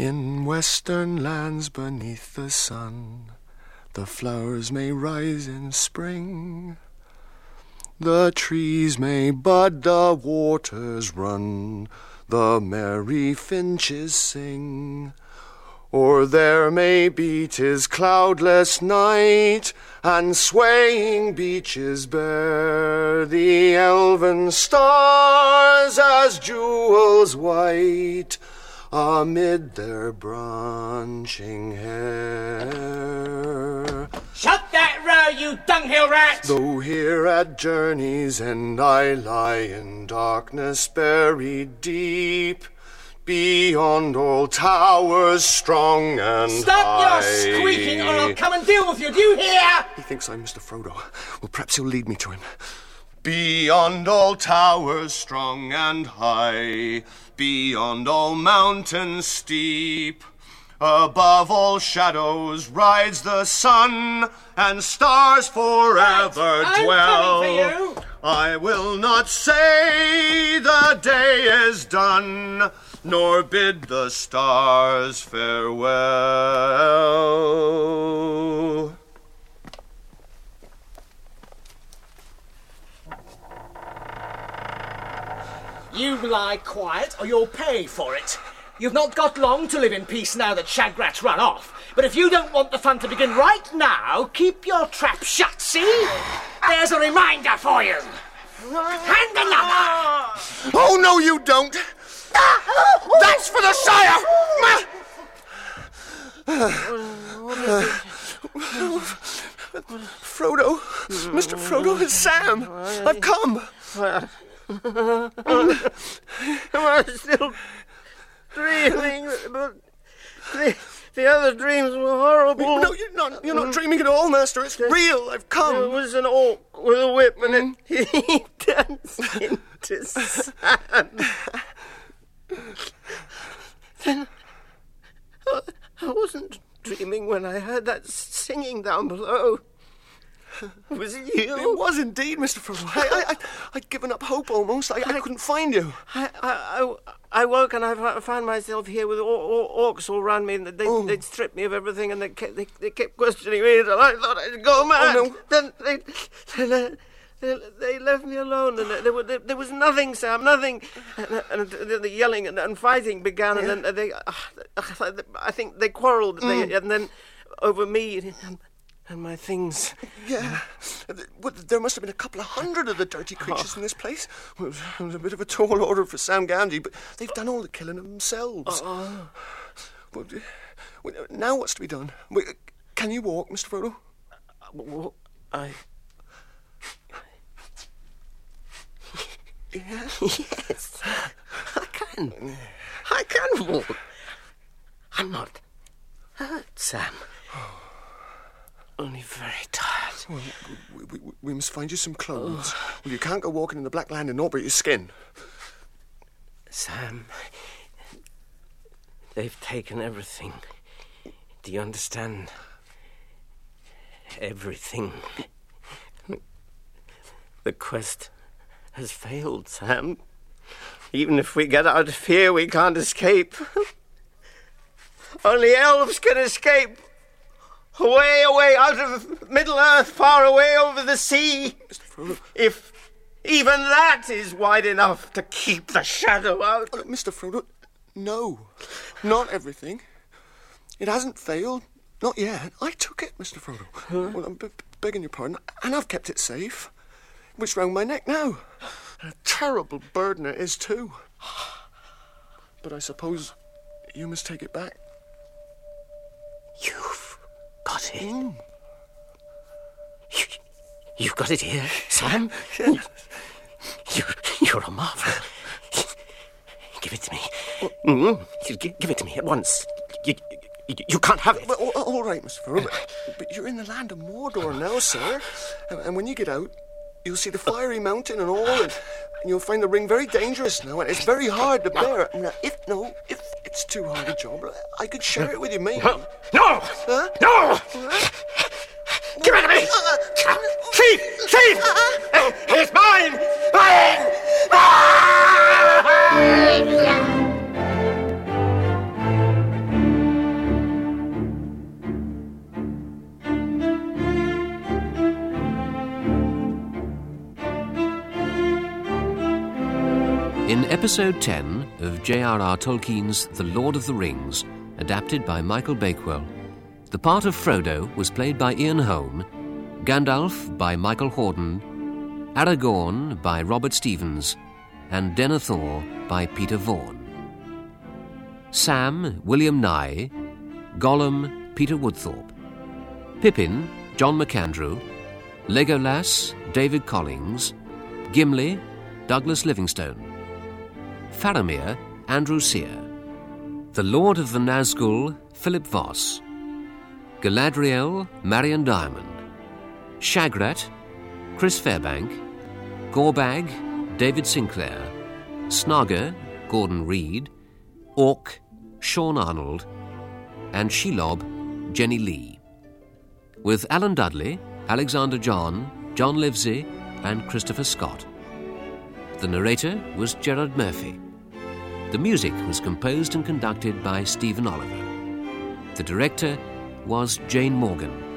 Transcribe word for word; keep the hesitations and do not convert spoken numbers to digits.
In western lands beneath the sun, the flowers may rise in spring. The trees may bud, the waters run, the merry finches sing. Or there may be 'tis cloudless night, and swaying beaches bear the elven stars as jewels white amid their branching hair. Shut that row, you dunghill rat! Though here at journey's end I lie in darkness buried deep, beyond all towers strong and Stop high. your squeaking or I'll come and deal with you, do you hear? He thinks I'm Mister Frodo. Well, perhaps he'll lead me to him. Beyond all towers strong and high, beyond all mountains steep, above all shadows rides the sun, and stars forever right, dwell. I'm coming for you. I will not say the day is done, nor bid the stars farewell. You lie quiet or you'll pay for it. You've not got long to live in peace now that Shagrat's run off. But if you don't want the fun to begin right now, keep your trap shut, see? There's a reminder for you. And another. Oh, no, you don't. That's for the Sire. Frodo, Mister Frodo, it's Sam. I've come. Am I still dreaming? But the, the other dreams were horrible. No, you're not. You're not dreaming at all, Master. It's real. I've come. There was an orc with a whip, and it, he turns into sand. Then I wasn't dreaming when I heard that singing down below. Was it you? It was indeed, Mister Frodo. I, I, I, I'd given up hope almost. I, I couldn't find you. I, I, I, I woke and I found myself here with or, or, orcs all around me, and they, oh. they'd stripped me of everything, and they kept, they, they kept questioning me, and I thought I'd go mad. Oh, no. Then they, they, they, they left me alone, and there, there, there was nothing, Sam, nothing. And, and the yelling and, and fighting began, yeah. and then they, uh, I think they quarrelled, mm. they, and then over me. And, And my things. Yeah. Well, there must have been a couple of hundred of the dirty creatures oh. in this place. Well, it was a bit of a tall order for Sam Gamgee, but they've done all the killing themselves. Oh. Well, now what's to be done? Can you walk, Mister Frodo? Well, I... Yeah? Yes. I can. I can walk. I'm not hurt, Sam. Only very tired. Well, we, we, we must find you some clothes. Oh. Well, you can't go walking in the Black Land and all but your skin. Sam, they've taken everything. Do you understand? Everything. The quest has failed, Sam. Even if we get out of here, we can't escape. Only elves can escape. Away, away, out of Middle-earth, far away over the sea. Mister Frodo. If even that is wide enough to keep the shadow out. Oh, Mister Frodo, no. Not everything. It hasn't failed. Not yet. I took it, Mister Frodo. Huh? Well, I'm b- begging your pardon. And I've kept it safe. It's round my neck now. And a terrible burden it is, too. But I suppose you must take it back. You've got it. Mm. You, you've got it here, Sam. you, you, you're a marvel. Give it to me. Mm. Give, give it to me at once. You, you, you can't have it. Well, all, all right, Mister Frodo, but, but you're in the land of Mordor now, sir. And, and when you get out, you'll see the fiery mountain and all, and, and you'll find the ring very dangerous now, and it's very hard to bear. Now, if no, if it's too hard a job, I could share it with you, maybe. No! No! Huh? No! Give it to me! Thief! Thief! It's mine! Mine! Mine! Episode ten of J R R Tolkien's The Lord of the Rings, adapted by Michael Bakewell. The part of Frodo was played by Ian Holm, Gandalf by Michael Hordern, Aragorn by Robert Stevens, and Denethor by Peter Vaughan. Sam, William Nye, Gollum, Peter Woodthorpe, Pippin, John McAndrew, Legolas, David Collings, Gimli, Douglas Livingstone, Faramir, Andrew Sear, the Lord of the Nazgul, Philip Voss, Galadriel, Marion Diamond, Shagrat, Chris Fairbank, Gorbag, David Sinclair, Snagger, Gordon Reed, Orc, Sean Arnold, and Shelob, Jenny Lee. With Alan Dudley, Alexander John, John Livesey, and Christopher Scott. The narrator was Gerard Murphy. The music was composed and conducted by Stephen Oliver. The director was Jane Morgan.